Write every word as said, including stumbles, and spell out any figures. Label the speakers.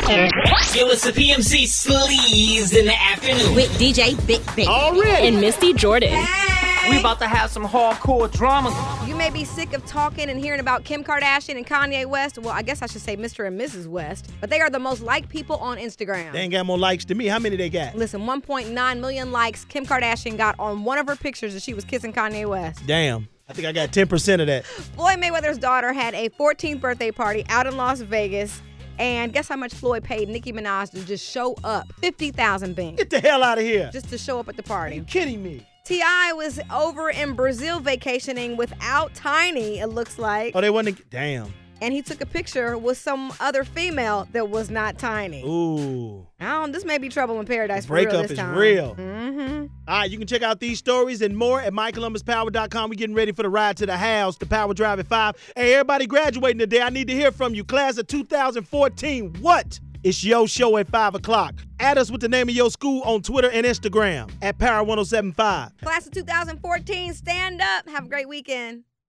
Speaker 1: Yo, it's the P M C Sleaze in the afternoon.
Speaker 2: With D J Big Big.
Speaker 3: Already.
Speaker 4: And Misty Jordan.
Speaker 1: Hey. We about to have some hardcore drama.
Speaker 5: You may be sick of talking and hearing about Kim Kardashian and Kanye West. Well, I guess I should say Mister and Missus West. But they are the most liked people on Instagram.
Speaker 3: They ain't got more likes than me. How many they got?
Speaker 5: Listen, one point nine million likes Kim Kardashian got on one of her pictures as she was kissing Kanye West.
Speaker 3: Damn. I think I got ten percent of that.
Speaker 5: Floyd Mayweather's daughter had a fourteenth birthday party out in Las Vegas. And guess how much Floyd paid Nicki Minaj to just show up? fifty thousand bing.
Speaker 3: Get the hell out of here.
Speaker 5: Just to show up at the party.
Speaker 3: Are you kidding me?
Speaker 5: T I was over in Brazil vacationing without Tiny, it looks like.
Speaker 3: Oh, they wasn't. Damn.
Speaker 5: And he took a picture with some other female that was not Tiny.
Speaker 3: Ooh.
Speaker 5: I don't, this may be trouble in paradise for
Speaker 3: Breakup
Speaker 5: real this
Speaker 3: is
Speaker 5: time.
Speaker 3: real.
Speaker 5: Mm-hmm.
Speaker 3: All right, you can check out these stories and more at my columbus power dot com. We're getting ready for the ride to the house, the Power Drive at five. Hey, everybody graduating today, I need to hear from you. Class of two thousand fourteen, what? It's your show at five o'clock. Add us with the name of your school on Twitter and Instagram at Power ten seventy-five.
Speaker 5: Class of two thousand fourteen, stand up. Have a great weekend.